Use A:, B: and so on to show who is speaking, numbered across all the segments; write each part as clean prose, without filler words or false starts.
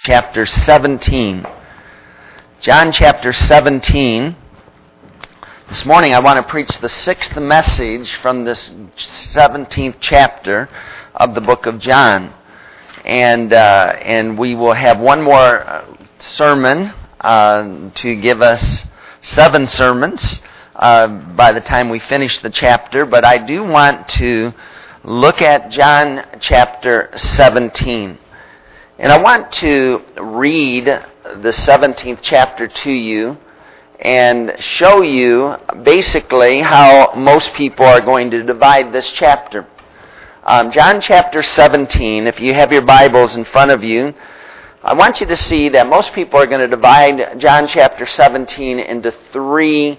A: chapter 17. John chapter 17. This morning I want to preach the sixth message from this 17th chapter of the book of John. And we will have one more sermon to give us 7 sermons by the time we finish the chapter. But I do want to look at John chapter 17. And I want to read the 17th chapter to you and show you basically how most people are going to divide this chapter. John chapter 17, if you have your Bibles in front of you, I want you to see that most people are going to divide John chapter 17 into 3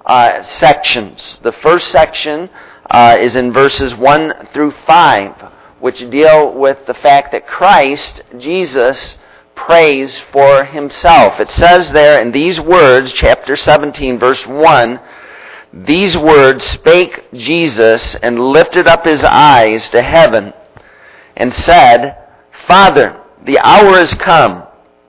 A: sections. The first section is in verses 1 through 5, which deal with the fact that Christ, Jesus, prays for himself. It says there in these words, chapter 17, verse 1, "These words spake Jesus, and lifted up his eyes to heaven, and said, Father, the hour is come.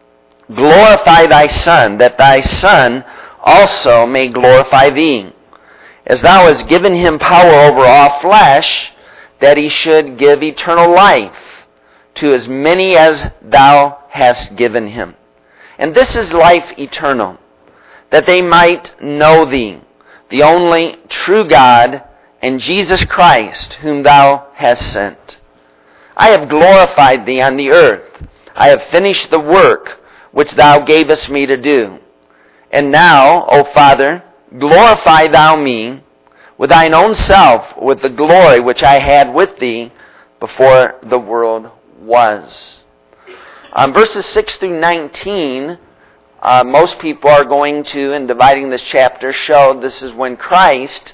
A: Glorify thy Son, that thy Son also may glorify thee, as thou hast given him power over all flesh, that he should give eternal life to as many as thou hast given him. And this is life eternal, that they might know thee, the only true God, and Jesus Christ, whom thou hast sent. I have glorified thee on the earth. I have finished the work which thou gavest me to do. And now, O Father, glorify thou me with thine own self, with the glory which I had with thee before the world was." Verses 6 through 19, most people are going to, in dividing this chapter, show this is when Christ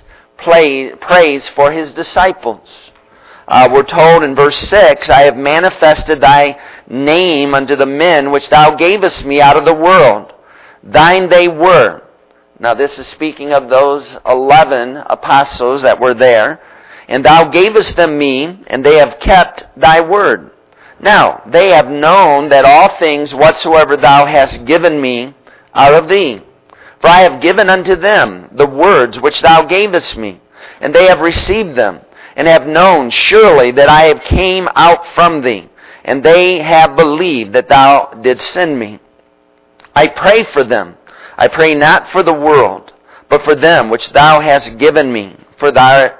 A: prays for his disciples. We're told in verse 6, "I have manifested thy name unto the men which thou gavest me out of the world. Thine they were." Now this is speaking of those 11 apostles that were there. "And thou gavest them me, and they have kept thy word. Now they have known that all things whatsoever thou hast given me are of thee. For I have given unto them the words which thou gavest me, and they have received them, and have known surely that I have came out from thee, and they have believed that thou didst send me. I pray for them. I pray not for the world, but for them which thou hast given me, for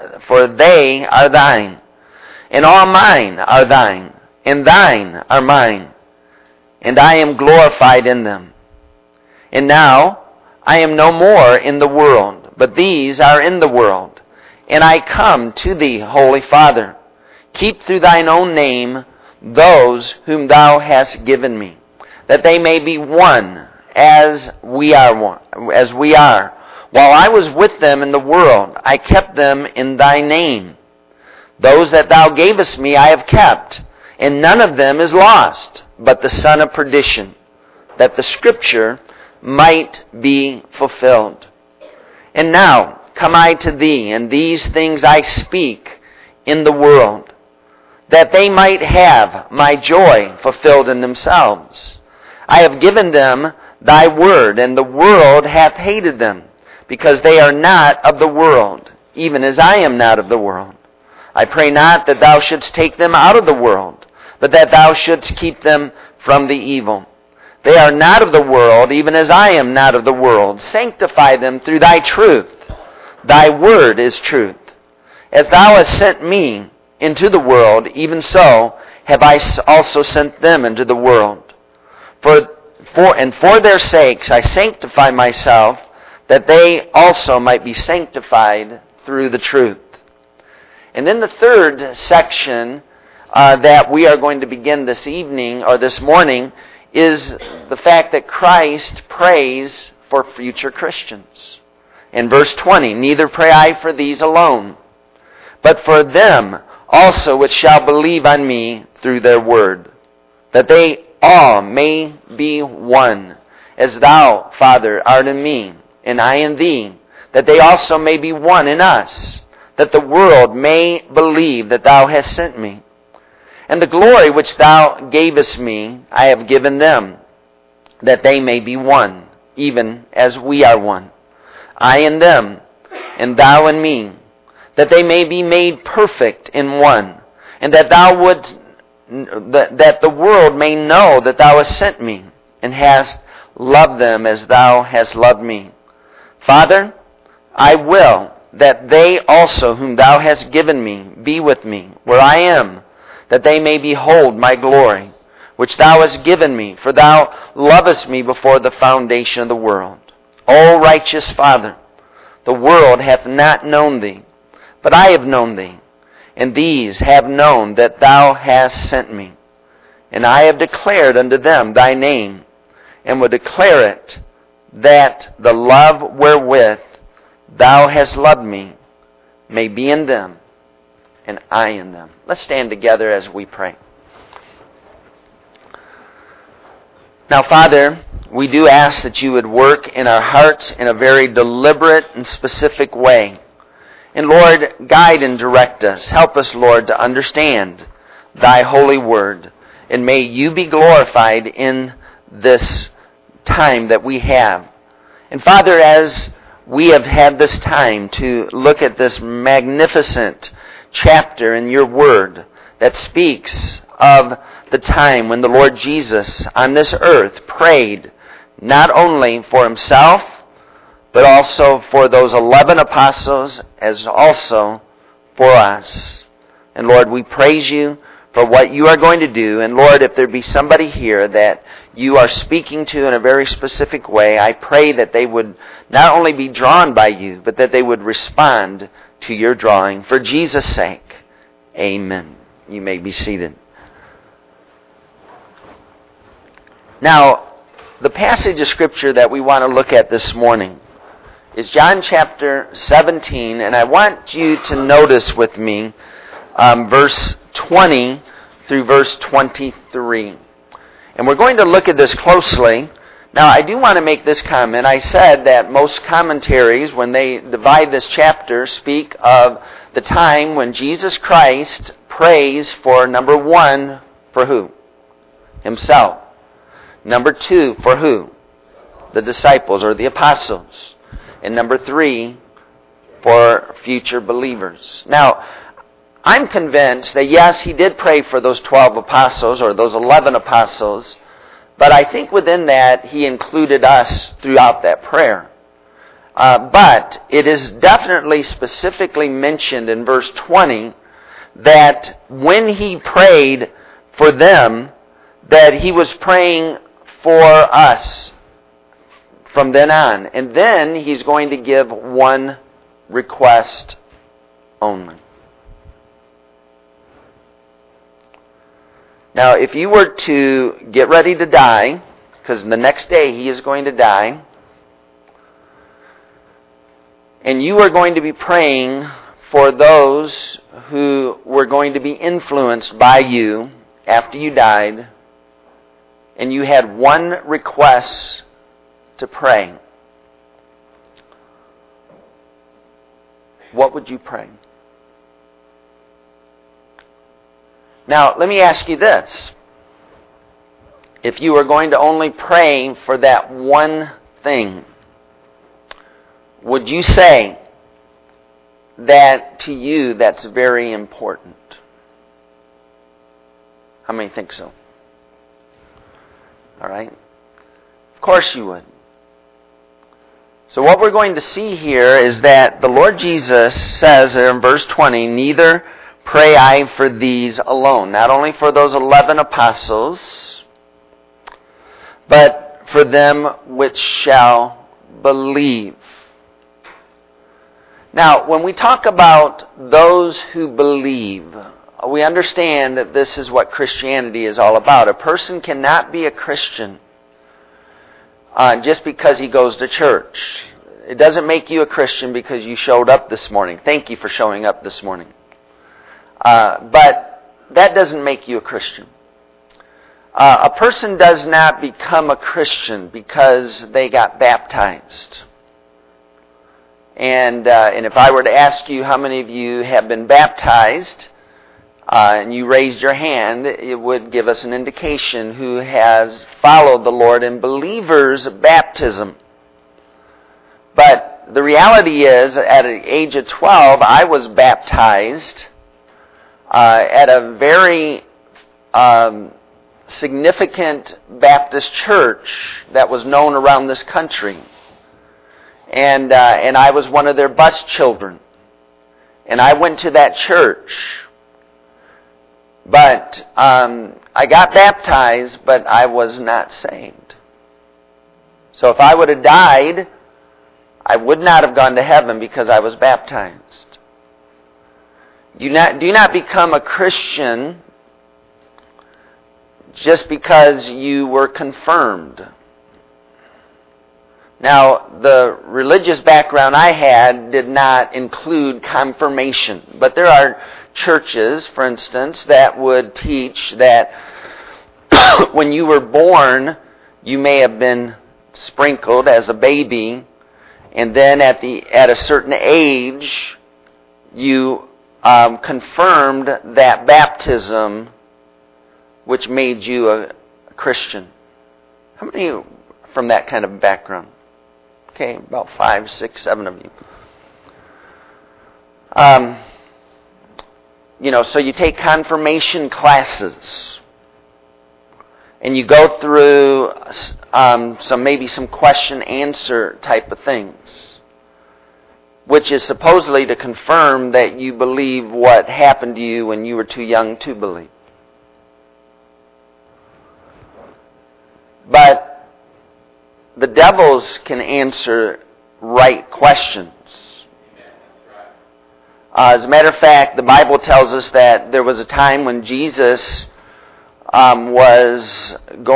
A: they are thine. And all mine are thine, and thine are mine, and I am glorified in them. And now I am no more in the world, but these are in the world. And I come to thee, Holy Father. Keep through thine own name those whom thou hast given me, that they may be one, as we are one, as we are. While I was with them in the world, I kept them in thy name. Those that thou gavest me I have kept, and none of them is lost, but the son of perdition, that the scripture might be fulfilled. And now come I to thee, and these things I speak in the world, that they might have my joy fulfilled in themselves. I have given them thy word, and the world hath hated them, because they are not of the world, even as I am not of the world. I pray not that thou shouldst take them out of the world, but that thou shouldst keep them from the evil. They are not of the world, even as I am not of the world. Sanctify them through thy truth. Thy word is truth. As thou hast sent me into the world, even so have I also sent them into the world. For their sakes I sanctify myself, that they also might be sanctified through the truth." And then the third section that we are going to begin this evening, or this morning, is the fact that Christ prays for future Christians. In verse 20, "Neither pray I for these alone, but for them also which shall believe on me through their word, that they all may be one, as thou, Father, art in me, and I in thee, that they also may be one in us, that the world may believe that thou hast sent me. And the glory which thou gavest me, I have given them, that they may be one, even as we are one. I in them, and thou in me, that they may be made perfect in one, and that that the world may know that thou hast sent me, and hast loved them as thou hast loved me. Father, I will that they also whom thou hast given me be with me where I am, that they may behold my glory, which thou hast given me, for thou lovest me before the foundation of the world. O righteous Father, the world hath not known thee, but I have known thee, and these have known that thou hast sent me. And I have declared unto them thy name, and will declare it, that the love wherewith thou hast loved me may be in them, and I in them. Let's stand together as we pray. Now, Father, we do ask that you would work in our hearts in a very deliberate and specific way. And Lord, guide and direct us. Help us, Lord, to understand thy holy word. And may you be glorified in this time that we have. And Father, as we have had this time to look at this magnificent chapter in your word that speaks of the time when the Lord Jesus on this earth prayed not only for himself, but also for those 11 apostles, as also for us. And Lord, we praise you for what you are going to do. And Lord, if there be somebody here that you are speaking to in a very specific way, I pray that they would not only be drawn by you, but that they would respond to your drawing. For Jesus' sake, amen. You may be seated. Now, the passage of Scripture that we want to look at this morning is John chapter 17, and I want you to notice with me verse 20 through verse 23. And we're going to look at this closely. Now, I do want to make this comment. I said that most commentaries, when they divide this chapter, speak of the time when Jesus Christ prays for, number one, for who? Himself. Number two, for who? The disciples or the apostles. And number three, for future believers. Now, I'm convinced that yes, he did pray for those 12 apostles or those 11 apostles, but I think within that he included us throughout that prayer. But it is definitely specifically mentioned in verse 20 that when he prayed for them, that he was praying for us from then on. And then he's going to give one request only. Now, if you were to get ready to die, because the next day he is going to die, and you are going to be praying for those who were going to be influenced by you after you died, and you had one request to pray, what would you pray? Now, let me ask you this. If you were going to only pray for that one thing, would you say that to you that's very important? How many think so? All right. Of course you would. So what we're going to see here is that the Lord Jesus says in verse 20, neither pray I for these alone. Not only for those 11 apostles, but for them which shall believe. Now, when we talk about those who believe, we understand that this is what Christianity is all about. A person cannot be a Christian just because he goes to church. It doesn't make you a Christian because you showed up this morning. Thank you for showing up this morning. But that doesn't make you a Christian. A person does not become a Christian because they got baptized. And if I were to ask you how many of you have been baptized, and you raised your hand, it would give us an indication who has followed the Lord in believers' baptism. But the reality is, at the age of 12, I was baptized at a very significant Baptist church that was known around this country. And I was one of their bus children. And I went to that church. But I got baptized, but I was not saved. So if I would have died, I would not have gone to heaven because I was baptized. Do not become a Christian just because you were confirmed. Now, the religious background I had did not include confirmation. But there are churches, for instance, that would teach that when you were born, you may have been sprinkled as a baby, and then at a certain age, you confirmed that baptism, which made you a Christian. How many of you from that kind of background? Okay, about 5, 6, 7 of you. So you take confirmation classes, and you go through some question-answer type of things, which is supposedly to confirm that you believe what happened to you when you were too young to believe. But the devils can answer right questions. As a matter of fact, the Bible tells us that there was a time when Jesus was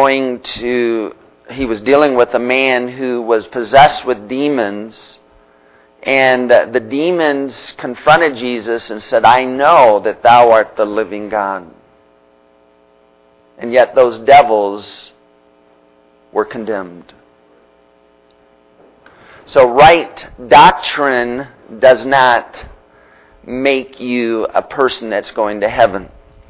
A: dealing with a man who was possessed with demons, and the demons confronted Jesus and said, "I know that thou art the living God." And yet those devils were condemned. So right doctrine does not make you a person that's going to heaven.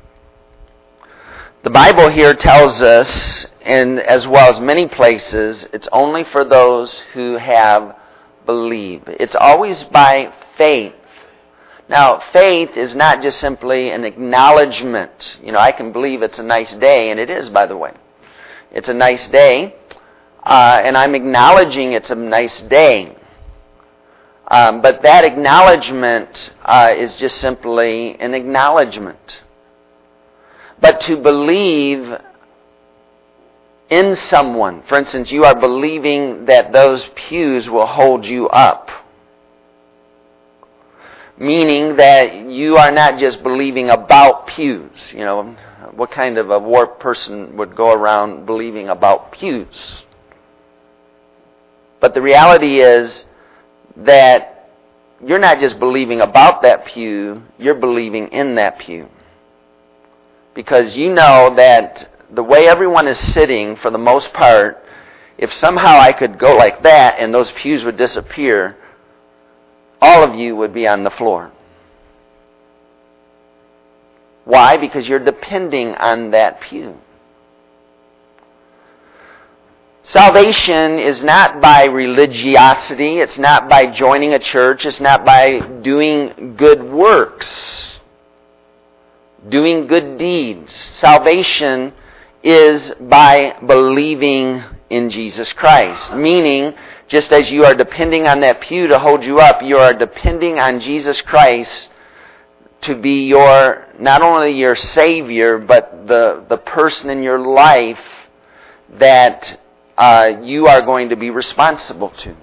A: The Bible here tells us, and as well as many places, it's only for those who have believed. It's always by faith. Now, faith is not just simply an acknowledgement. I can believe it's a nice day, and it is, by the way. It's a nice day. And I'm acknowledging it's a nice day. But that acknowledgement is just simply an acknowledgement. But to believe in someone, for instance, you are believing that those pews will hold you up. Meaning that you are not just believing about pews. What kind of a warped person would go around believing about pews? But the reality is that you're not just believing about that pew, you're believing in that pew. Because you know that the way everyone is sitting, for the most part, if somehow I could go like that and those pews would disappear, all of you would be on the floor. Why? Because you're depending on that pew. Salvation is not by religiosity. It's not by joining a church. It's not by doing good works, doing good deeds. Salvation is by believing in Jesus Christ. Meaning, just as you are depending on that pew to hold you up, you are depending on Jesus Christ to be not only your Savior, but the person in your life that you are going to be responsible to.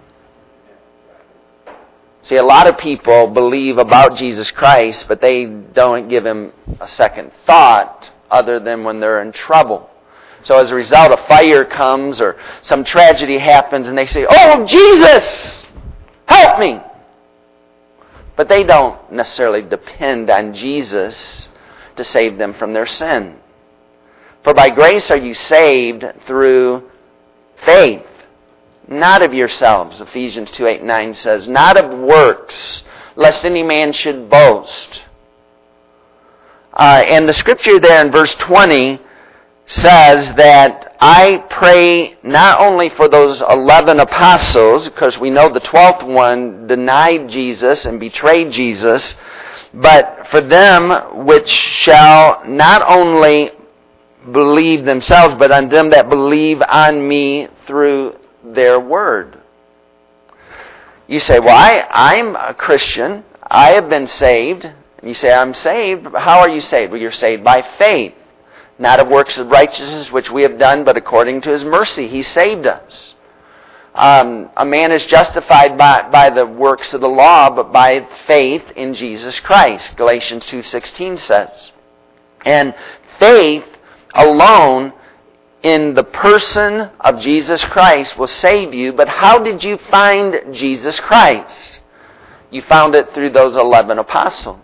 A: See, a lot of people believe about Jesus Christ, but they don't give Him a second thought other than when they're in trouble. So as a result, a fire comes or some tragedy happens and they say, "Oh, Jesus, help me!" But they don't necessarily depend on Jesus to save them from their sin. For by grace are you saved through faith, not of yourselves. Ephesians 2:8-9 says, not of works, lest any man should boast. And the scripture there in verse 20 says that I pray not only for those 11 apostles, because we know the 12th one denied Jesus and betrayed Jesus, but for them which shall not only believe themselves, but on them that believe on me through their word. You say, well, I'm a Christian. I have been saved. And you say, I'm saved. How are you saved? Well, you're saved by faith. Not of works of righteousness which we have done, but according to His mercy, He saved us. A man is justified by the works of the law, but by faith in Jesus Christ. Galatians 2:16 says. And faith alone in the person of Jesus Christ will save you. But how did you find Jesus Christ? You found it through those 11 apostles.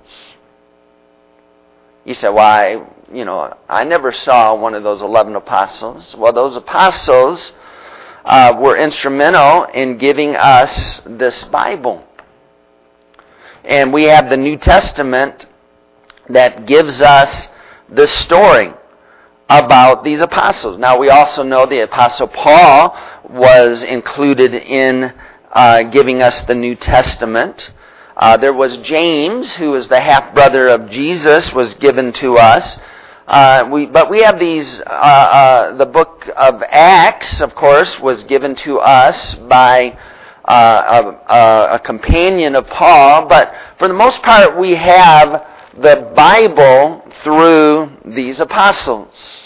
A: You say, well, I never saw one of those 11 apostles. Well, those apostles were instrumental in giving us this Bible. And we have the New Testament that gives us this story about these apostles. Now, we also know the Apostle Paul was included in giving us the New Testament. There was James, who was the half-brother of Jesus, was given to us. But we have these, the book of Acts, of course, was given to us by a companion of Paul. But for the most part, we have the Bible through these apostles.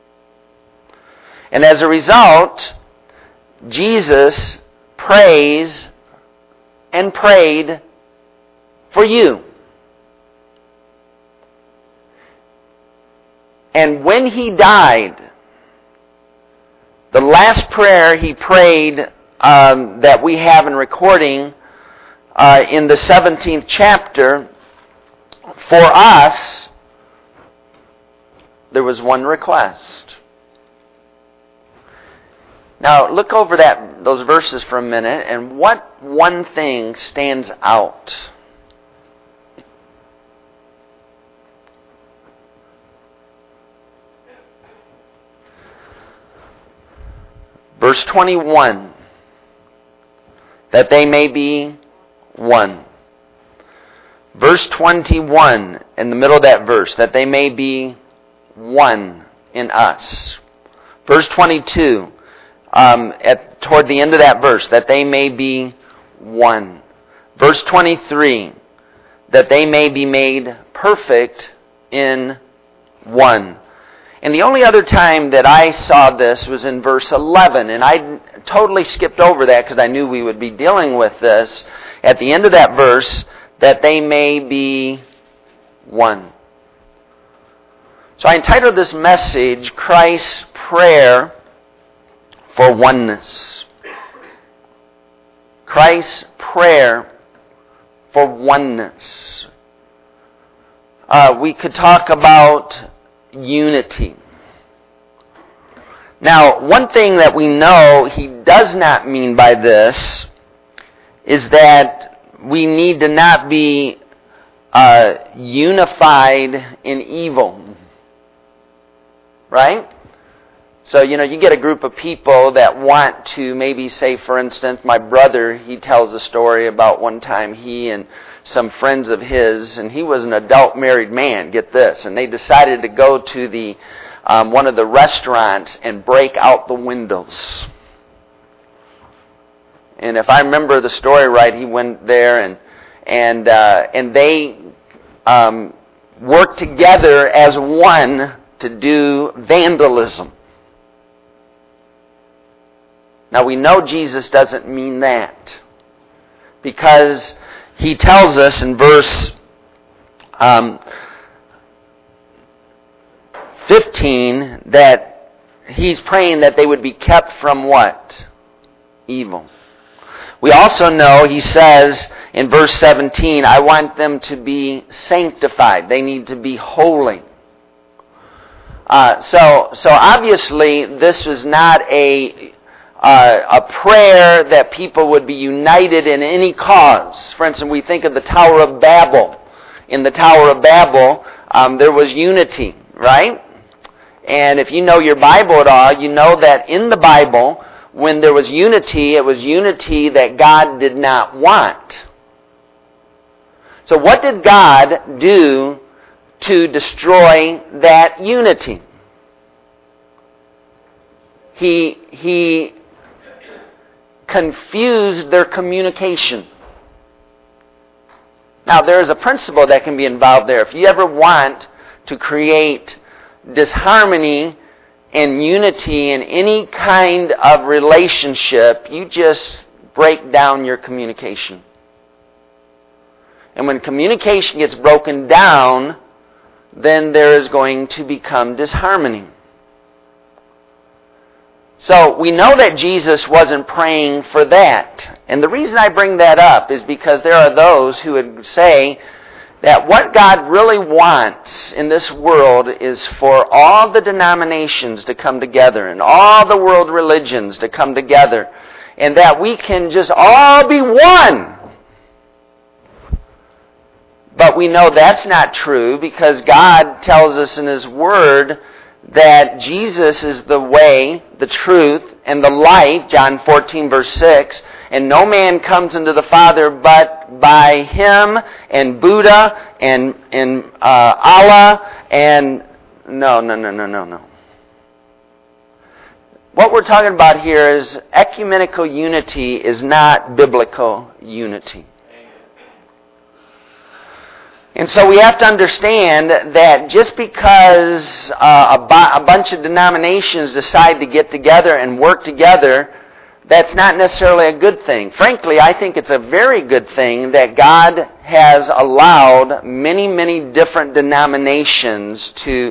A: And as a result, Jesus prays and prayed for you. And when He died, the last prayer He prayed that we have in recording in the 17th chapter, for us, there was one request. Now, look over those verses for a minute, and what one thing stands out? Verse 21, that they may be one. Verse 21, in the middle of that verse, that they may be one in us. Verse 22, toward the end of that verse, that they may be one. Verse 23, that they may be made perfect in one. And the only other time that I saw this was in verse 11, and I totally skipped over that because I knew we would be dealing with this. At the end of that verse, that they may be one. So I entitled this message, Christ's Prayer for Oneness. Christ's Prayer for Oneness. We could talk about unity. Now, one thing that we know He does not mean by this is that we need to not be unified in evil. Right? So, you get a group of people that want to maybe say, for instance, my brother, he tells a story about one time he and some friends of his, and he was an adult married man, get this, and they decided to go to the one of the restaurants and break out the windows. And if I remember the story right, he went there and they worked together as one to do vandalism. Now we know Jesus doesn't mean that, because He tells us in verse 15 that He's praying that they would be kept from what? Evil. We also know He says in verse 17, I want them to be sanctified. They need to be holy. So obviously this is not a prayer that people would be united in any cause. For instance, we think of the Tower of Babel. In the Tower of Babel, there was unity, right? And if you know your Bible at all, you know that in the Bible, when there was unity, it was unity that God did not want. So what did God do to destroy that unity? He confused their communication. Now, there is a principle that can be involved there. If you ever want to create disharmony and unity in any kind of relationship, you just break down your communication. And when communication gets broken down, then there is going to become disharmony. So we know that Jesus wasn't praying for that. And the reason I bring that up is because there are those who would say that what God really wants in this world is for all the denominations to come together and all the world religions to come together, and that we can just all be one. But we know that's not true, because God tells us in His Word that Jesus is the way, the truth, and the life, John 14, verse 6, and no man comes into the Father but by Him and Buddha and Allah and... No. What we're talking about here is ecumenical unity is not biblical unity. And so we have to understand that just because a bunch of denominations decide to get together and work together, that's not necessarily a good thing. Frankly, I think it's a very good thing that God has allowed many, many different denominations to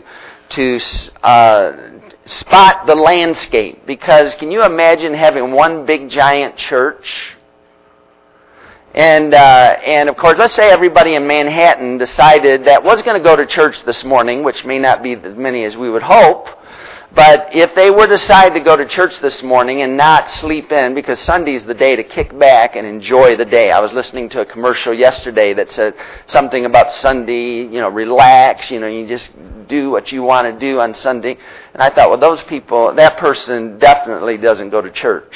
A: spot the landscape. Because can you imagine having one big giant church? And of course, let's say everybody in Manhattan decided that was going to go to church this morning, which may not be as many as we would hope. But if they were to decide to go to church this morning and not sleep in, because Sunday's the day to kick back and enjoy the day. I was listening to a commercial yesterday that said something about Sunday, relax, you just do what you want to do on Sunday. And I thought, well, those people, that person definitely doesn't go to church.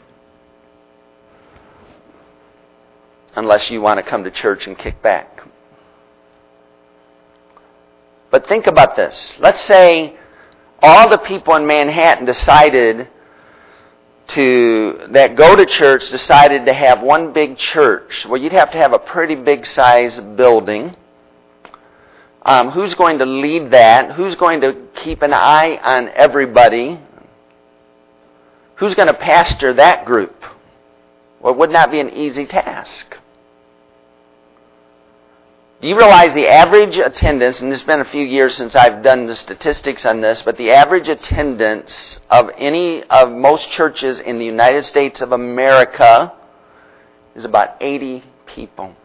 A: Unless you want to come to church and kick back. But think about this. Let's say all the people in Manhattan decided that go to church decided to have one big church. Well, you'd have to have a pretty big size building. Who's going to lead that? Who's going to keep an eye on everybody? Who's going to pastor that group? Well, it would not be an easy task. Do you realize the average attendance, and it's been a few years since I've done the statistics on this, but the average attendance of most churches in the United States of America is about 80 people.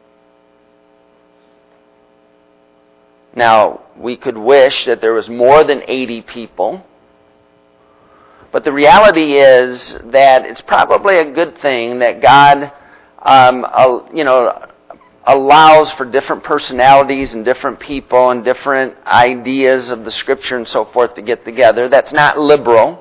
A: Now, we could wish that there was more than 80 people, but the reality is that it's probably a good thing that God, allows for different personalities and different people and different ideas of the Scripture and so forth to get together. That's not liberal.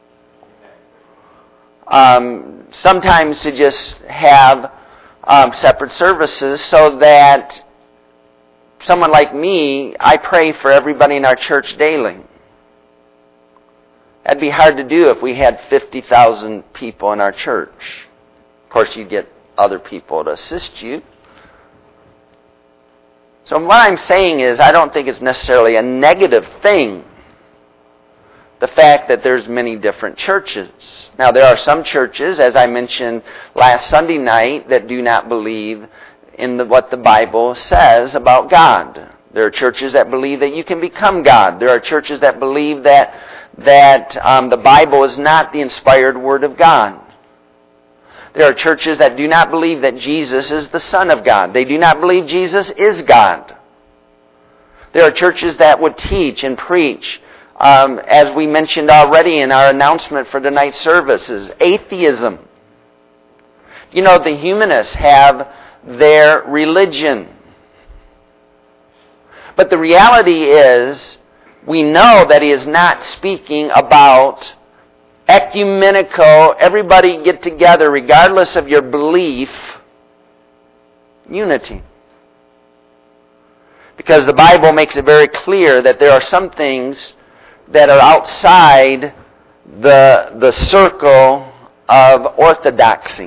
A: Sometimes to just have separate services so that someone like me, I pray for everybody in our church daily. That'd be hard to do if we had 50,000 people in our church. Of course, you'd get other people to assist you. So what I'm saying is, I don't think it's necessarily a negative thing, the fact that there's many different churches. Now, there are some churches, as I mentioned last Sunday night, that do not believe in what the Bible says about God. There are churches that believe that you can become God. There are churches that believe that the Bible is not the inspired Word of God. There are churches that do not believe that Jesus is the Son of God. They do not believe Jesus is God. There are churches that would teach and preach, as we mentioned already in our announcement for tonight's services, atheism. The humanists have their religion. But the reality is, we know that he is not speaking about ecumenical, everybody get together regardless of your belief, unity. Because the Bible makes it very clear that there are some things that are outside the circle of orthodoxy.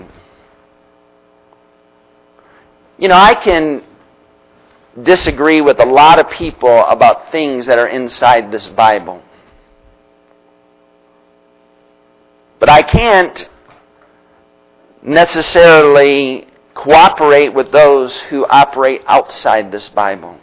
A: You know, I can disagree with a lot of people about things that are inside this Bible. But I can't necessarily cooperate with those who operate outside this Bible.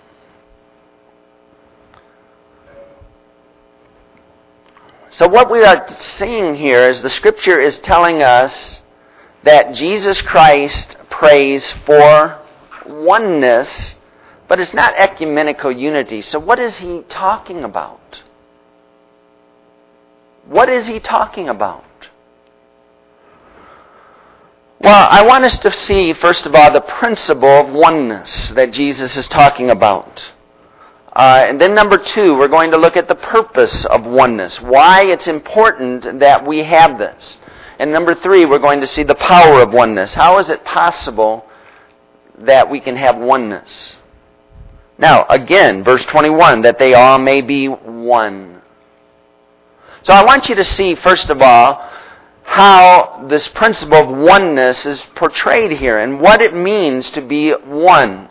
A: So what we are seeing here is the Scripture is telling us that Jesus Christ prays for oneness, but it's not ecumenical unity. So what is he talking about? What is he talking about? Well, I want us to see, first of all, the principle of oneness that Jesus is talking about. And then number two, we're going to look at the purpose of oneness, why it's important that we have this. And number three, we're going to see the power of oneness. How is it possible that we can have oneness? Now, again, verse 21, that they all may be one. So I want you to see, first of all, how this principle of oneness is portrayed here and what it means to be one.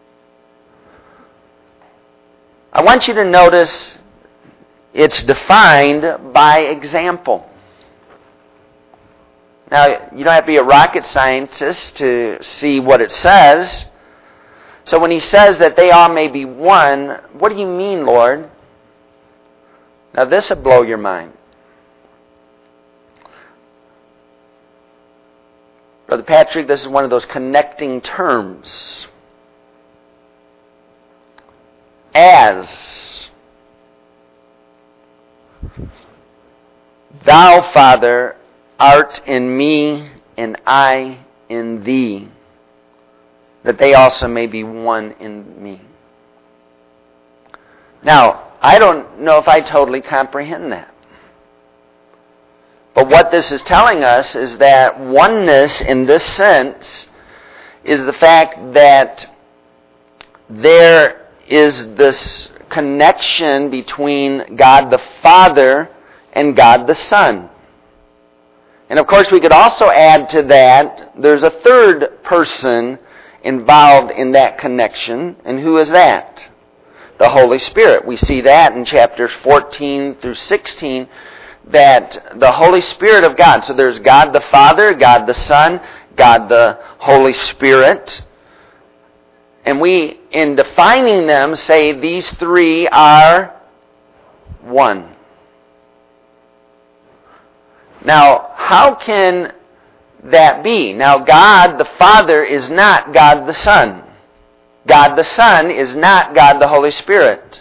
A: I want you to notice it's defined by example. Now, you don't have to be a rocket scientist to see what it says. So when he says that they all may be one, what do you mean, Lord? Now this will blow your mind. Brother Patrick, this is one of those connecting terms. As thou, Father, art in me, and I in thee, that they also may be one in me. Now, I don't know if I totally comprehend that. But what this is telling us is that oneness in this sense is the fact that there is this connection between God the Father and God the Son. And of course we could also add to that, there's a third person involved in that connection. And who is that? The Holy Spirit. We see that in chapters 14 through 16, that the Holy Spirit of God, so there's God the Father, God the Son, God the Holy Spirit. And we, in defining them, say these three are one. Now, how can that be? Now, God the Father is not God the Son. God the Son is not God the Holy Spirit.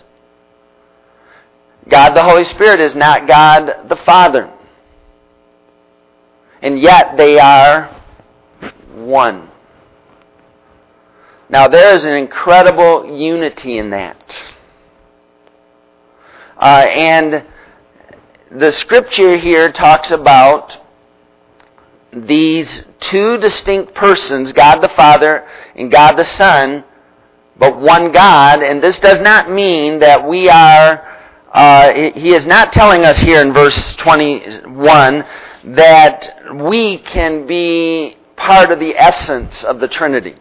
A: God the Holy Spirit is not God the Father. And yet they are one. Now there is an incredible unity in that. And the Scripture here talks about these two distinct persons, God the Father and God the Son, but one God. And this does not mean that we are... he is not telling us here in verse 21 that we can be part of the essence of the Trinity.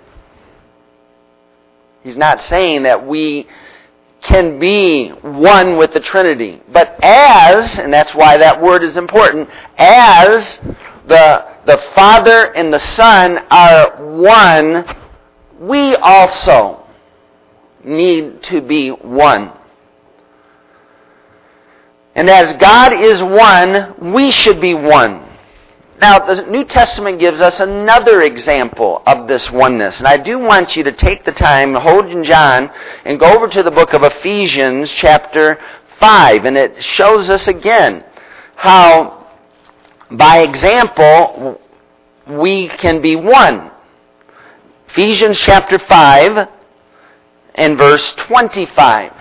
A: He's not saying that we can be one with the Trinity. But as, and that's why that word is important, as the Father and the Son are one, we also need to be one. And as God is one, we should be one. Now, the New Testament gives us another example of this oneness. And I do want you to take the time, hold in John, and go over to the book of Ephesians chapter 5. And it shows us again how, by example, we can be one. Ephesians chapter 5, and verse 25.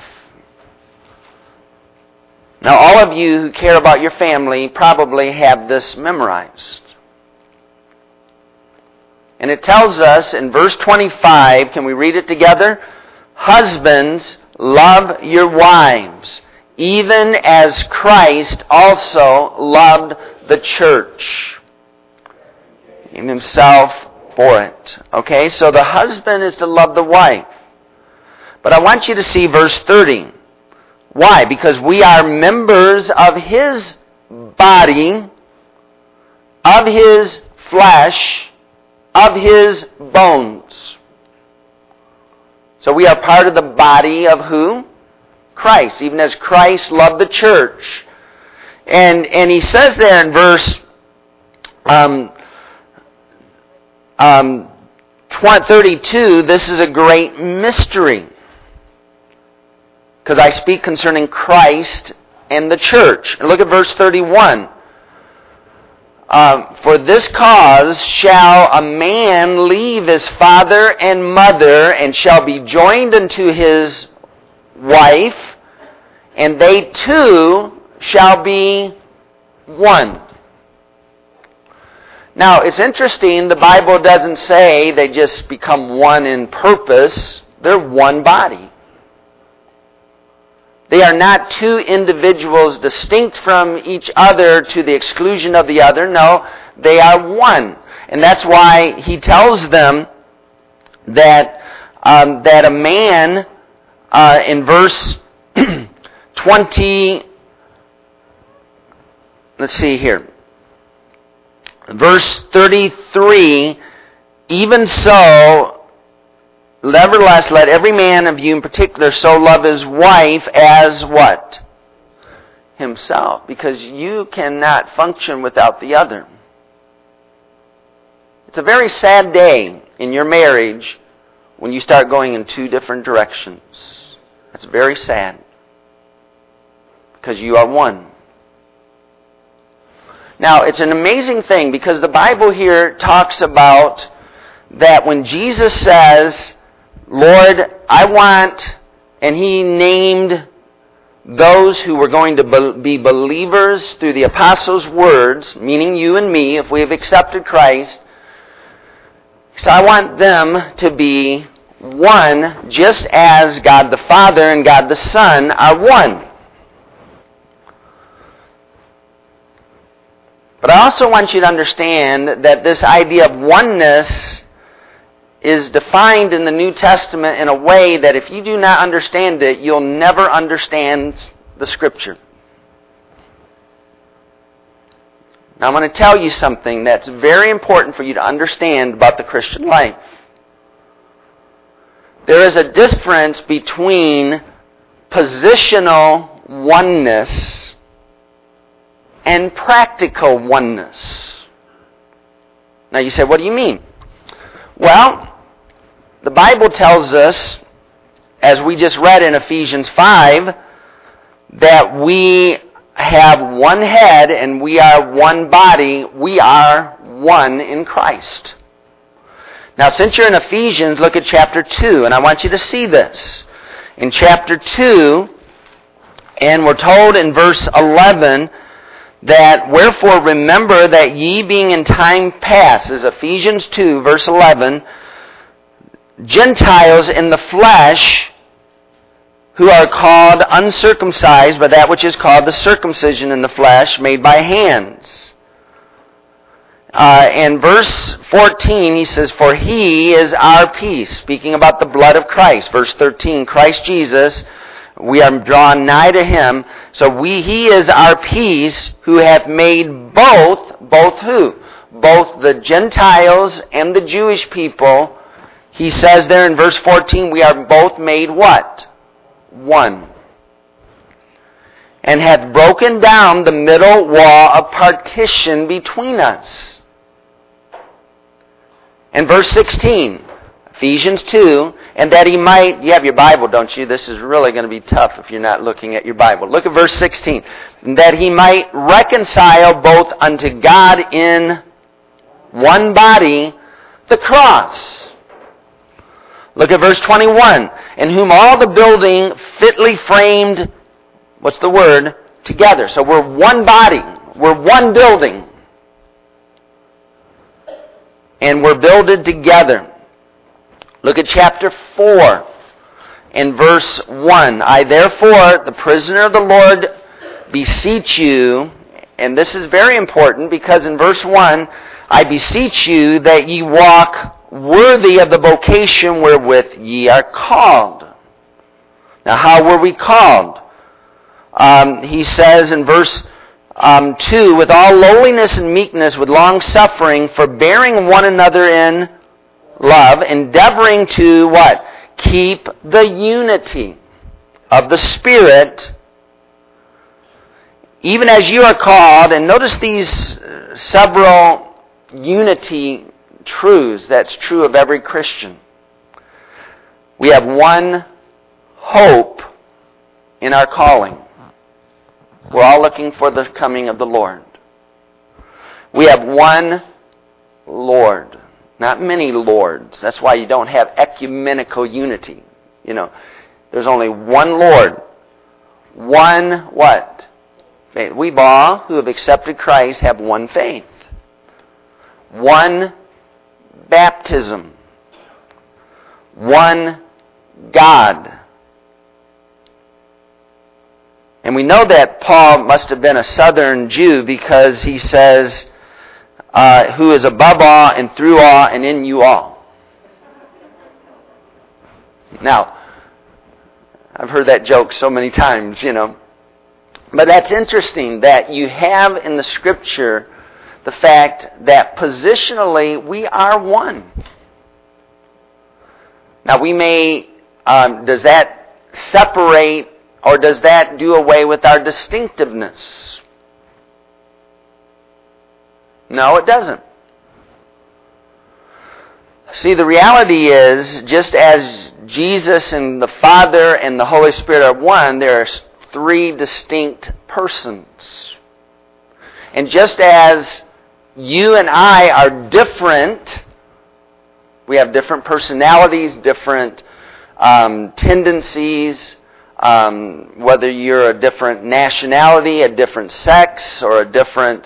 A: Now, all of you who care about your family probably have this memorized. And it tells us in verse 25, can we read it together? Husbands, love your wives, even as Christ also loved the church, gave himself for it. Okay, so the husband is to love the wife. But I want you to see verse 30. Why? Because we are members of his body, of his flesh, of his bones. So we are part of the body of who? Christ, even as Christ loved the church. And he says there in verse 32, this is a great mystery. Because I speak concerning Christ and the church. And look at verse 31. For this cause shall a man leave his father and mother, and shall be joined unto his wife, and they two shall be one. Now, it's interesting, the Bible doesn't say they just become one in purpose. They're one body. They are not two individuals distinct from each other to the exclusion of the other. No, they are one. And that's why he tells them that a man, in verse 20, let's see here. Verse 33, even so, nevertheless, let every man of you in particular so love his wife as what? Himself. Because you cannot function without the other. It's a very sad day in your marriage when you start going in two different directions. That's very sad. Because you are one. Now, it's an amazing thing because the Bible here talks about that when Jesus says, Lord, I want, and he named those who were going to be believers through the apostles' words, meaning you and me, if we have accepted Christ. So I want them to be one, just as God the Father and God the Son are one. But I also want you to understand that this idea of oneness is defined in the New Testament in a way that if you do not understand it, you'll never understand the Scripture. Now I'm going to tell you something that's very important for you to understand about the Christian life. There is a difference between positional oneness and practical oneness. Now you say, what do you mean? Well, the Bible tells us, as we just read in Ephesians 5, that we have one head and we are one body. We are one in Christ. Now, since you're in Ephesians, look at chapter 2, and I want you to see this. In chapter 2, and we're told in verse 11, that wherefore remember that ye being in time past, is Ephesians 2, verse 11, Gentiles in the flesh, who are called uncircumcised by that which is called the circumcision in the flesh, made by hands. In verse 14, he says, for he is our peace, speaking about the blood of Christ. Verse 13, Christ Jesus, we are drawn nigh to him. So he is our peace, who hath made both who? Both the Gentiles and the Jewish people. He says there in verse 14, we are both made what? One. And hath broken down the middle wall of partition between us. And verse 16, Ephesians 2, and that he might, you have your Bible, don't you? This is really going to be tough if you're not looking at your Bible. Look at verse 16. And that he might reconcile both unto God in one body, the cross, Look at verse 21. In whom all the building fitly framed, what's the word? Together. So we're one body. We're one building. And we're builded together. Look at chapter 4 in verse 1. I therefore, the prisoner of the Lord, beseech you, and this is very important because in verse 1, I beseech you that ye walk worthy of the vocation wherewith ye are called. Now, how were we called? He says in verse 2, with all lowliness and meekness, with long suffering, forbearing one another in love, endeavoring to what? Keep the unity of the Spirit, even as you are called. And notice these several unity truths that's true of every Christian. We have one hope in our calling. We're all looking for the coming of the Lord. We have one Lord. Not many lords. That's why you don't have ecumenical unity. You know, there's only one Lord. One what? Faith. We all who have accepted Christ have one faith. One baptism. One God. And we know that Paul must have been a southern Jew because he says, who is above all and through all and in you all. Now, I've heard that joke so many times, you know. But that's interesting that you have in the Scripture the fact that positionally we are one. Now we may, does that separate or does that do away with our distinctiveness? No, it doesn't. See, the reality is, just as Jesus and the Father and the Holy Spirit are one, there are three distinct persons. And just as you and I are different, we have different personalities, different tendencies, whether you're a different nationality, a different sex, or a different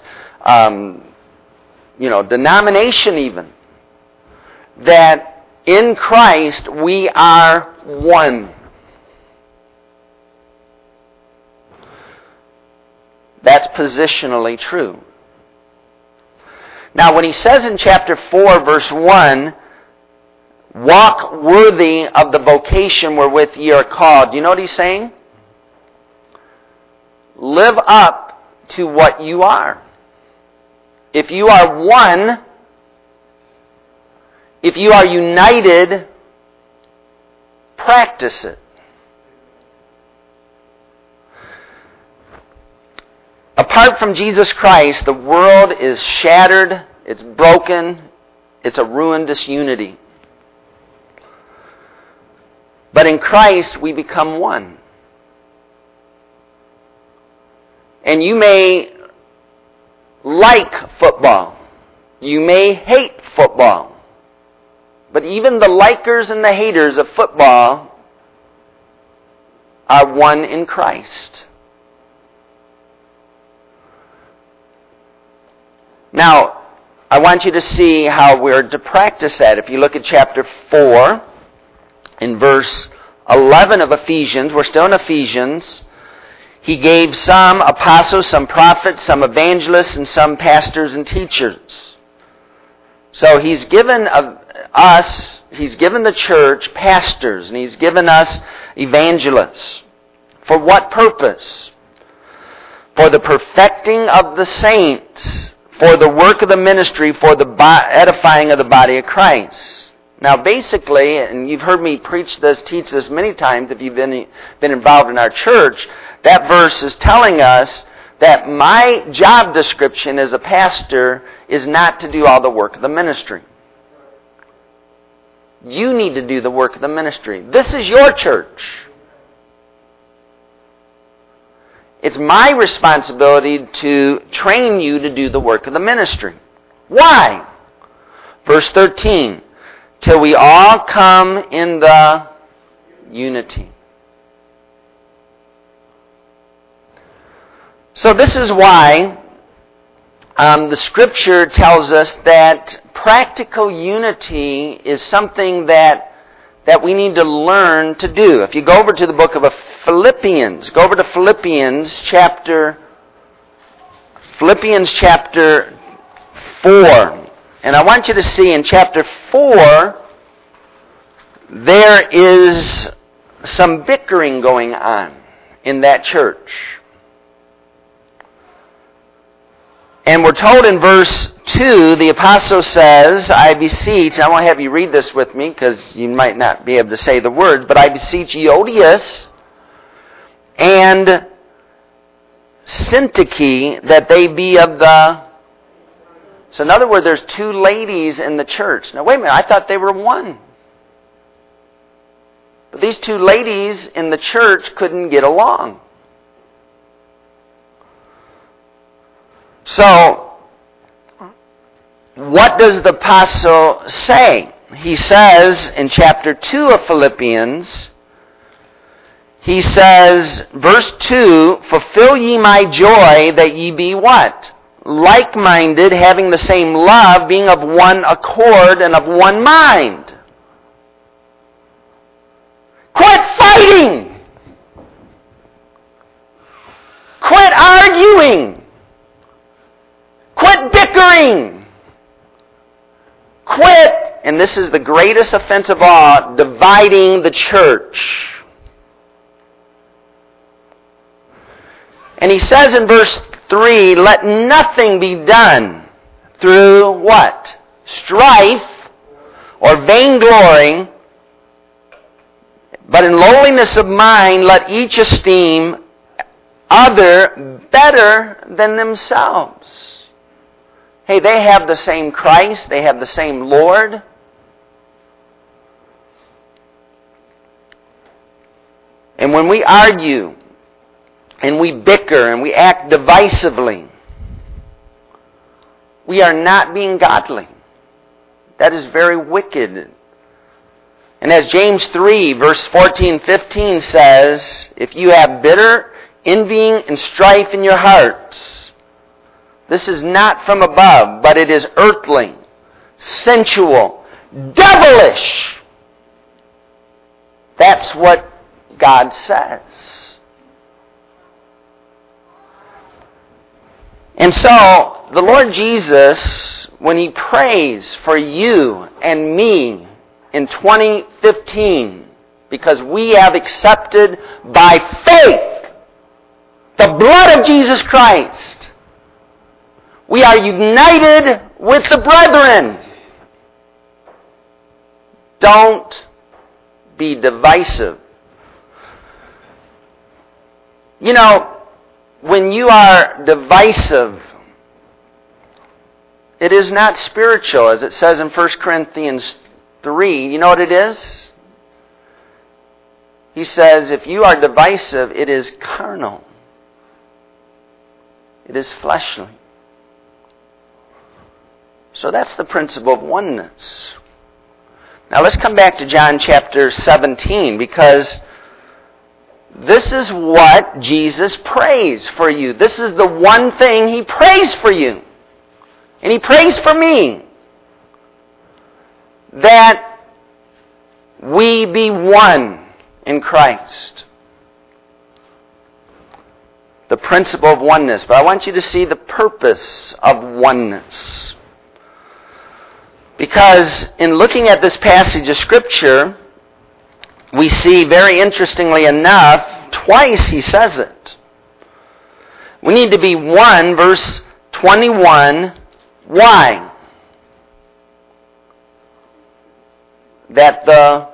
A: denomination even, that in Christ we are one. That's positionally true. Now, when he says in chapter 4, verse 1, walk worthy of the vocation wherewith ye are called, do you know what he's saying? Live up to what you are. If you are one, if you are united, practice it. Apart from Jesus Christ, the world is shattered, it's broken, it's a ruined disunity. But in Christ, we become one. And you may like football. You may hate football. But even the likers and the haters of football are one in Christ. Now, I want you to see how we're to practice that. If you look at chapter 4, in verse 11 of Ephesians, we're still in Ephesians, he gave some apostles, some prophets, some evangelists, and some pastors and teachers. So he's given he's given the church pastors, and he's given us evangelists. For what purpose? For the perfecting of the saints, for the work of the ministry, for the edifying of the body of Christ. Now basically, and you've heard me teach this many times if you've been involved in our church, that verse is telling us that my job description as a pastor is not to do all the work of the ministry. You need to do the work of the ministry. This is your church. It's my responsibility to train you to do the work of the ministry. Why? Verse 13. till we all come in the unity. So this is why the Scripture tells us that practical unity is something that we need to learn to do. If you go over to the book of Philippians, go over to Philippians chapter 4. And I want you to see in chapter 4, there is some bickering going on in that church. And we're told in verse 2, the apostle says, I beseech, I won't have you read this with me because you might not be able to say the words, but I beseech Euodias and Syntyche that they be of the... So in other words, there's two ladies in the church. Now wait a minute, I thought they were one. But these two ladies in the church couldn't get along. So, what does the apostle say? He says in chapter 2 of Philippians, he says, verse 2, fulfill ye my joy that ye be what? Like-minded, having the same love, being of one accord and of one mind. Quit fighting! Quit arguing! Quit bickering! Quit, and this is the greatest offense of all, dividing the church. And he says in verse 3, let nothing be done through what? Strife or vainglory, but in lowliness of mind let each esteem other better than themselves. Hey, they have the same Christ. They have the same Lord. And when we argue and we bicker and we act divisively, we are not being godly. That is very wicked. And as James 3, verse 14-15 says, if you have bitter envying and strife in your hearts, this is not from above, but it is earthly, sensual, devilish. That's what God says. And so, the Lord Jesus, when He prays for you and me in 2015, because we have accepted by faith the blood of Jesus Christ, we are united with the brethren. Don't be divisive. You know, when you are divisive, it is not spiritual, as it says in 1 Corinthians 3. You know what it is? He says, if you are divisive, it is carnal. It is fleshly. So that's the principle of oneness. Now let's come back to John chapter 17, because this is what Jesus prays for you. This is the one thing He prays for you. And He prays for me. That we be one in Christ. The principle of oneness. But I want you to see the purpose of oneness. Because in looking at this passage of Scripture, we see, very interestingly enough, twice He says it. We need to be one, verse 21. Why? That the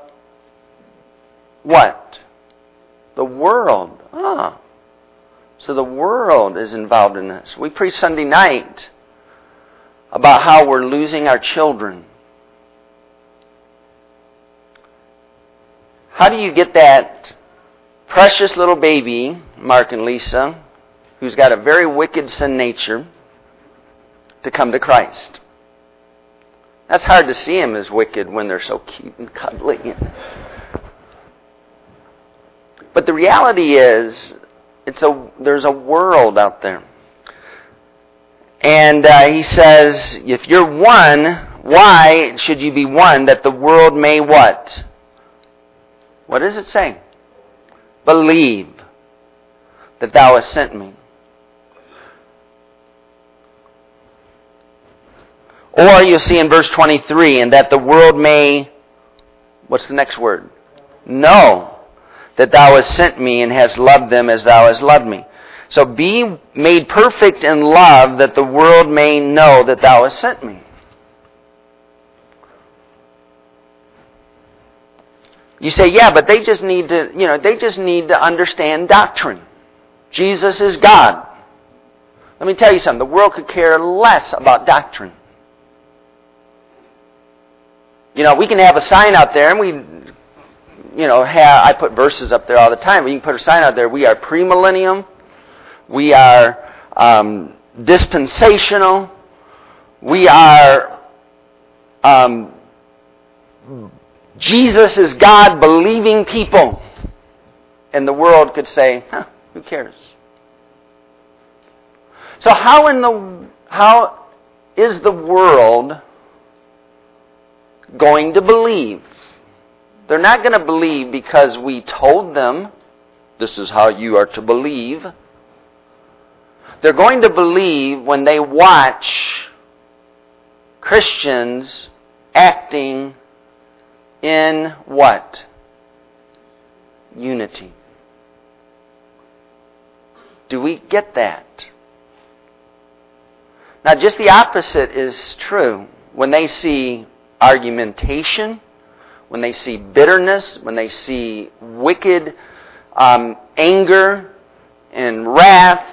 A: what? The world. So the world is involved in this. We preached Sunday night about how we're losing our children. How do you get that precious little baby, Mark and Lisa, who's got a very wicked sin nature, to come to Christ? That's hard to see them as wicked when they're so cute and cuddly. But the reality is, there's a world out there. And he says, if you're one, why should you be one? That the world may what? What does it say? Believe that thou hast sent me. Or you'll see in verse 23, and that the world may, what's the next word? Know that thou hast sent me and hast loved them as thou hast loved me. So be made perfect in love, that the world may know that thou hast sent me. You say, yeah, but they just need to understand doctrine. Jesus is God. Let me tell you something. The world could care less about doctrine. We can have a sign out there, and I put verses up there all the time. We can put a sign out there. We are premillennium. We are dispensational. We are Jesus is God believing people. And the world could say, who cares? So how is the world going to believe? They're not going to believe because we told them this is how you are to believe. They're going to believe when they watch Christians acting in what? Unity. Do we get that? Now, just the opposite is true. When they see argumentation, when they see bitterness, when they see wicked anger and wrath,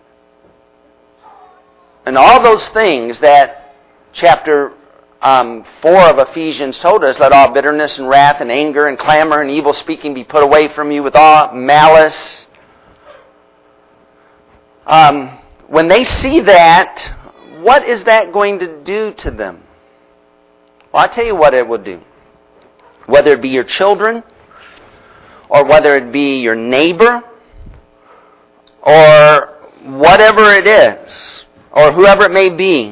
A: and all those things that chapter 4 of Ephesians told us, let all bitterness and wrath and anger and clamor and evil speaking be put away from you with all malice. When they see that, what is that going to do to them? Well, I'll tell you what it will do. Whether it be your children, or whether it be your neighbor, or whatever it is, or whoever it may be,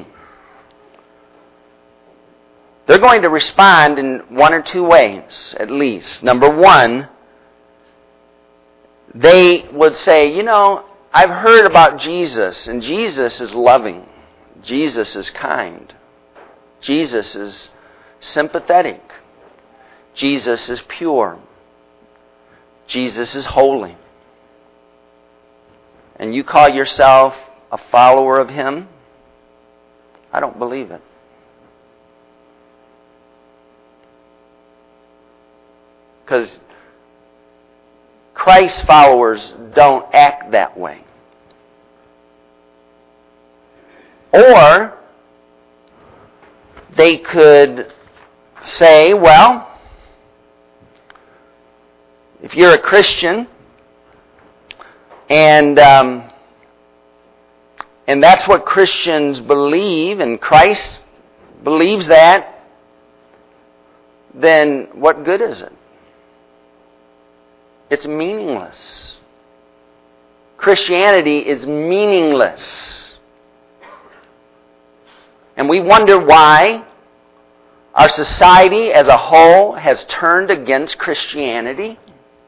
A: they're going to respond in one or two ways, at least. Number one, they would say, I've heard about Jesus, and Jesus is loving. Jesus is kind. Jesus is sympathetic. Jesus is pure. Jesus is holy. And you call yourself a follower of Him? I don't believe it. Because Christ's followers don't act that way. Or they could say, well, if you're a Christian and that's what Christians believe, and Christ believes that, then what good is it? It's meaningless. Christianity is meaningless. And we wonder why our society as a whole has turned against Christianity.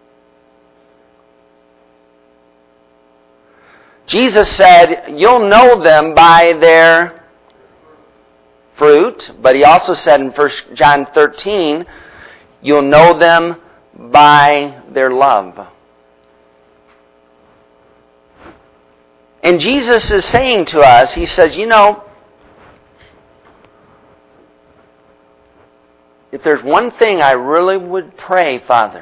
A: Jesus said, you'll know them by their fruit. But He also said in 1 John 13, you'll know them by their love. And Jesus is saying to us, He says, if there's one thing I really would pray, Father,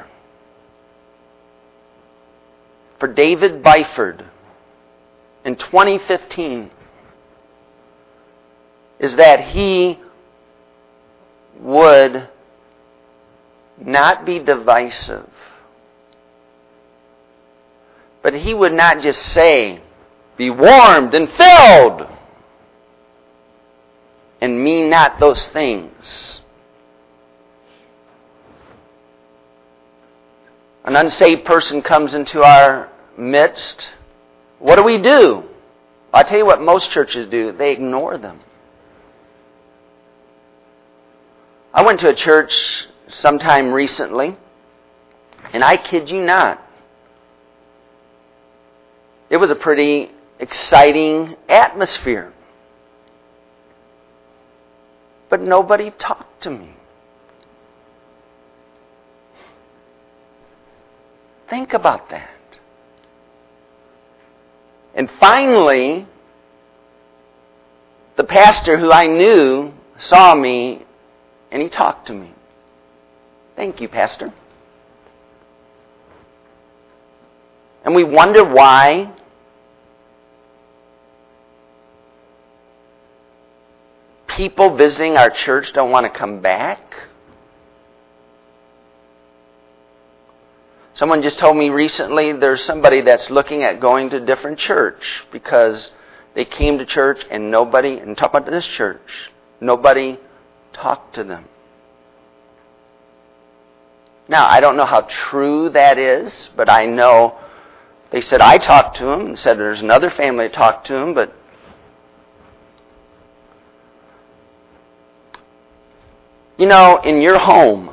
A: for David Byford in 2015, is that he would not be divisive. But he would not just say, be warmed and filled. and mean not those things. An unsaved person comes into our midst. What do? I'll tell you what most churches do. They ignore them. I went to a church sometime recently, and I kid you not, it was a pretty exciting atmosphere. But nobody talked to me. Think about that. And finally, the pastor who I knew saw me and he talked to me. Thank you, Pastor. And we wonder why people visiting our church don't want to come back. Someone just told me recently there's somebody that's looking at going to a different church because they came to church and nobody, and talk about this church, nobody talked to them. Now, I don't know how true that is, but I know they said I talked to him and said there's another family that talked to him, but you know, in your home,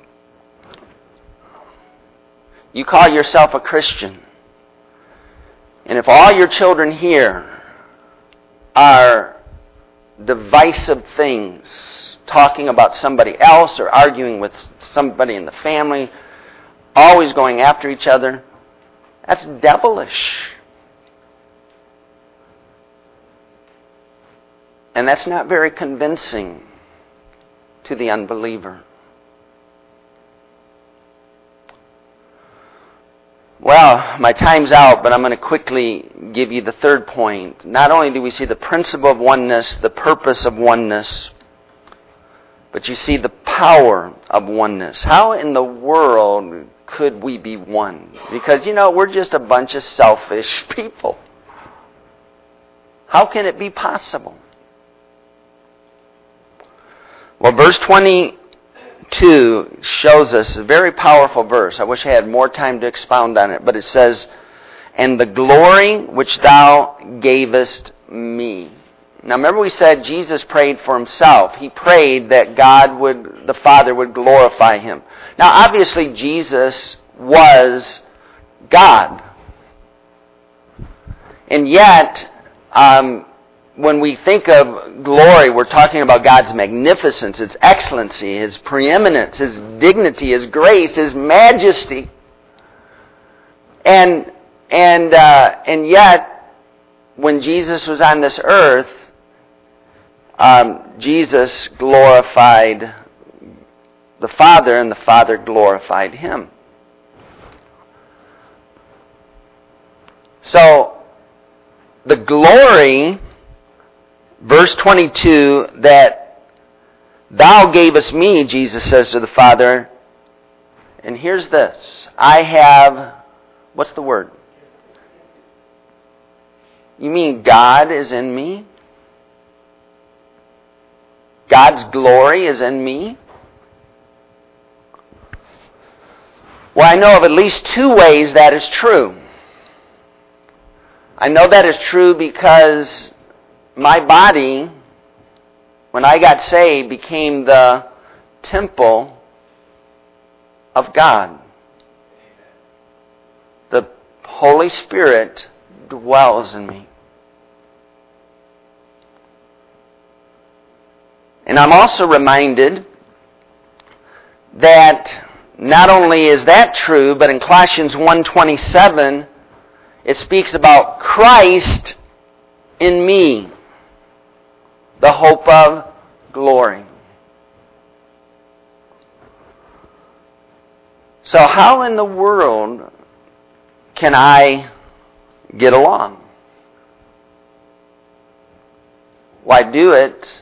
A: you call yourself a Christian. And if all your children here are divisive things, talking about somebody else or arguing with somebody in the family, always going after each other, that's devilish. And that's not very convincing to the unbeliever. Well, my time's out, but I'm going to quickly give you the third point. Not only do we see the principle of oneness, the purpose of oneness, but you see the power of oneness. How in the world could we be one? Because, you know, we're just a bunch of selfish people. How can it be possible? Well, verse 22 shows us a very powerful verse. I wish I had more time to expound on it, but it says, "And the glory which thou gavest me." Now remember we said Jesus prayed for himself. He prayed that the Father would glorify him. Now obviously Jesus was God. And yet, when we think of glory, we're talking about God's magnificence, His excellency, His preeminence, His dignity, His grace, His majesty. And yet, when Jesus was on this earth, Jesus glorified the Father, and the Father glorified Him. So, the glory, verse 22, that thou gavest me, Jesus says to the Father, and here's this, I have, what's the word? You mean God is in me? God's glory is in me? Well, I know of at least two ways that is true. I know that is true because my body, when I got saved, became the temple of God. The Holy Spirit dwells in me. And I'm also reminded that not only is that true, but in Colossians 1:27, it speaks about Christ in me, the hope of glory. So how in the world can I get along? Why do it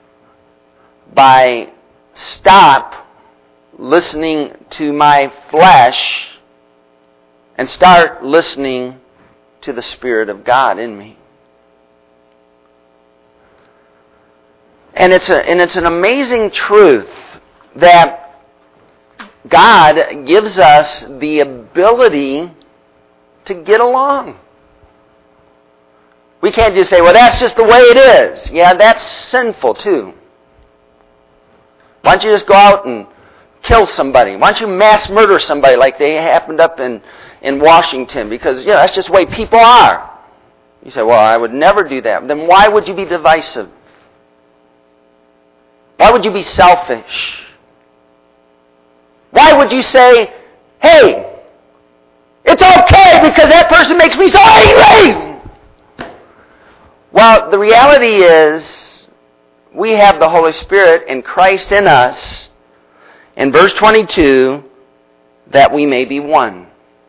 A: by stop listening to my flesh and start listening to the Spirit of God in me. And it's an amazing truth that God gives us the ability to get along. We can't just say, well, that's just the way it is. Yeah, that's sinful too. Why don't you just go out and kill somebody? Why don't you mass murder somebody like they happened up in Washington? Because, that's just the way people are. You say, well, I would never do that. Then why would you be divisive? Why would you be selfish? Why would you say, hey, it's okay because that person makes me so angry? Well, the reality is we have the Holy Spirit and Christ in us, in verse 22, that we may be one.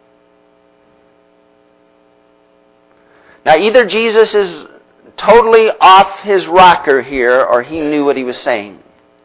A: Now, either Jesus is totally off his rocker here, or he knew what he was saying.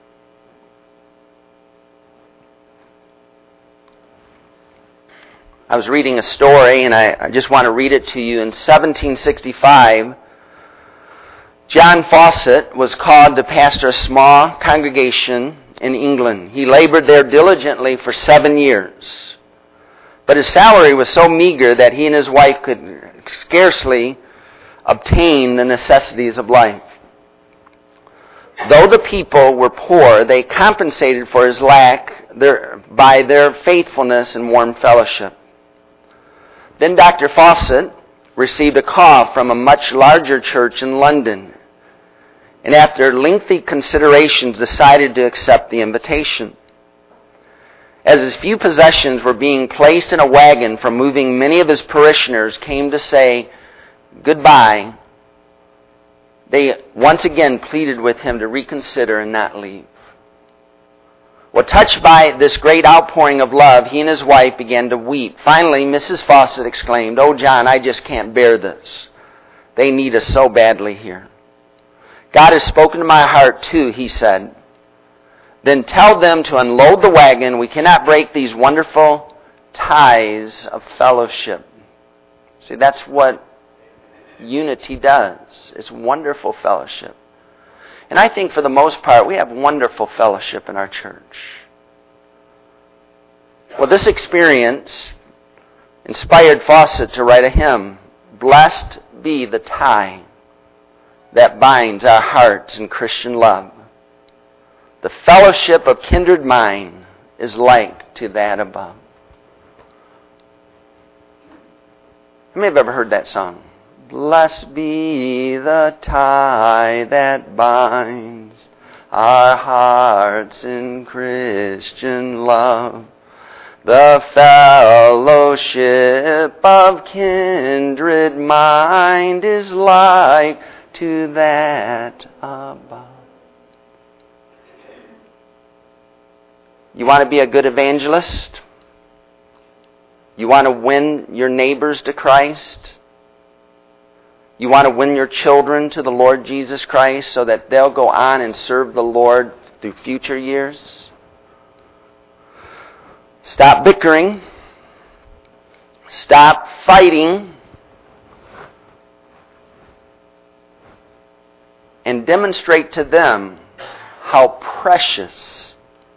A: I was reading a story, and I just want to read it to you. In 1765, John Fawcett was called to pastor a small congregation in England. He labored there diligently for 7 years. But his salary was so meager that he and his wife could scarcely obtain the necessities of life. Though the people were poor, they compensated for his lack by their faithfulness and warm fellowship. Then Dr. Fawcett received a call from a much larger church in London, and after lengthy considerations decided to accept the invitation. As his few possessions were being placed in a wagon for moving, many of his parishioners came to say goodbye. They once again pleaded with him to reconsider and not leave. Well, touched by this great outpouring of love, he and his wife began to weep. Finally, Mrs. Fawcett exclaimed, "Oh, John, I just can't bear this. They need us so badly here." "God has spoken to my heart too," he said. "Then tell them to unload the wagon. We cannot break these wonderful ties of fellowship." See, that's what unity does. It's wonderful fellowship. And I think for the most part, we have wonderful fellowship in our church. Well, this experience inspired Fawcett to write a hymn, "Blessed be the tie that binds our hearts in Christian love. The fellowship of kindred mind is like to that above." How many have ever heard that song? Blessed be the tie that binds our hearts in Christian love. The fellowship of kindred mind is like to that above. You want to be a good evangelist? You want to win your neighbors to Christ? You want to win your children to the Lord Jesus Christ so that they'll go on and serve the Lord through future years? Stop bickering. Stop fighting. And demonstrate to them how precious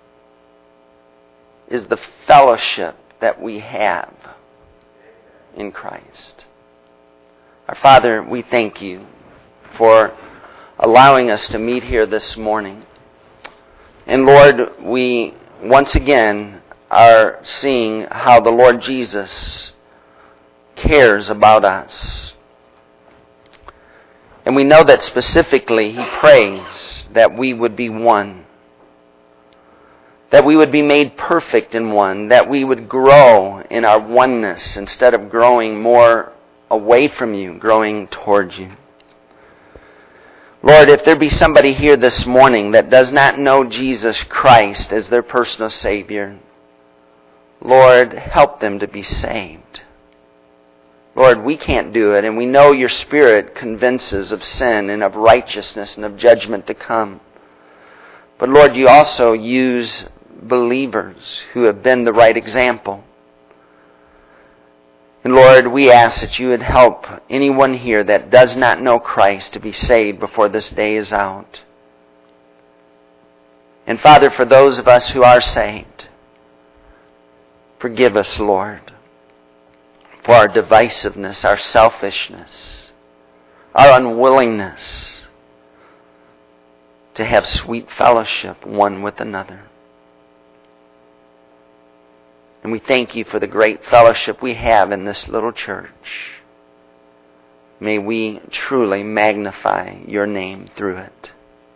A: is the fellowship that we have in Christ. Our Father, we thank you for allowing us to meet here this morning. And Lord, we once again are seeing how the Lord Jesus cares about us. And we know that specifically He prays that we would be one. That we would be made perfect in one. That we would grow in our oneness instead of growing more away from you, growing towards you. Lord, if there be somebody here this morning that does not know Jesus Christ as their personal Savior, Lord, help them to be saved. Lord, we can't do it, and we know your Spirit convinces of sin and of righteousness and of judgment to come. But Lord, you also use believers who have been the right example. And Lord, we ask that you would help anyone here that does not know Christ to be saved before this day is out. And Father, for those of us who are saved, forgive us, Lord, for our divisiveness, our selfishness, our unwillingness to have sweet fellowship one with another. And we thank you for the great fellowship we have in this little church. May we truly magnify your name through it.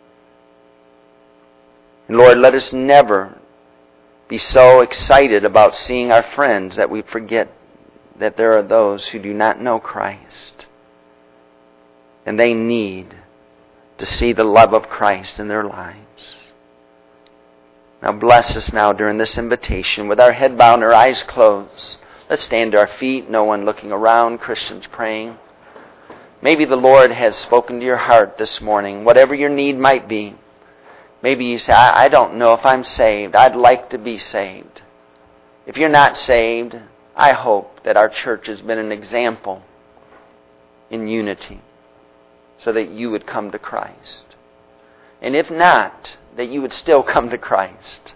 A: And Lord, let us never be so excited about seeing our friends that we forget that there are those who do not know Christ. And they need to see the love of Christ in their lives. Now bless us now during this invitation with our head bowed and our eyes closed. Let's stand to our feet, no one looking around, Christians praying. Maybe the Lord has spoken to your heart this morning, whatever your need might be. Maybe you say, I don't know if I'm saved. I'd like to be saved. If you're not saved, I hope that our church has been an example in unity so that you would come to Christ. And if not, that you would still come to Christ.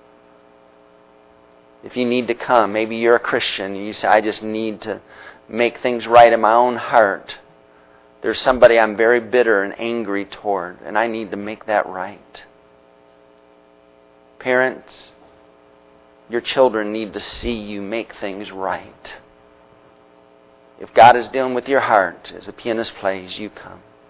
A: If you need to come, maybe you're a Christian and you say, I just need to make things right in my own heart. There's somebody I'm very bitter and angry toward, and I need to make that right. Parents, your children need to see you make things right. If God is dealing with your heart as the pianist plays, you come.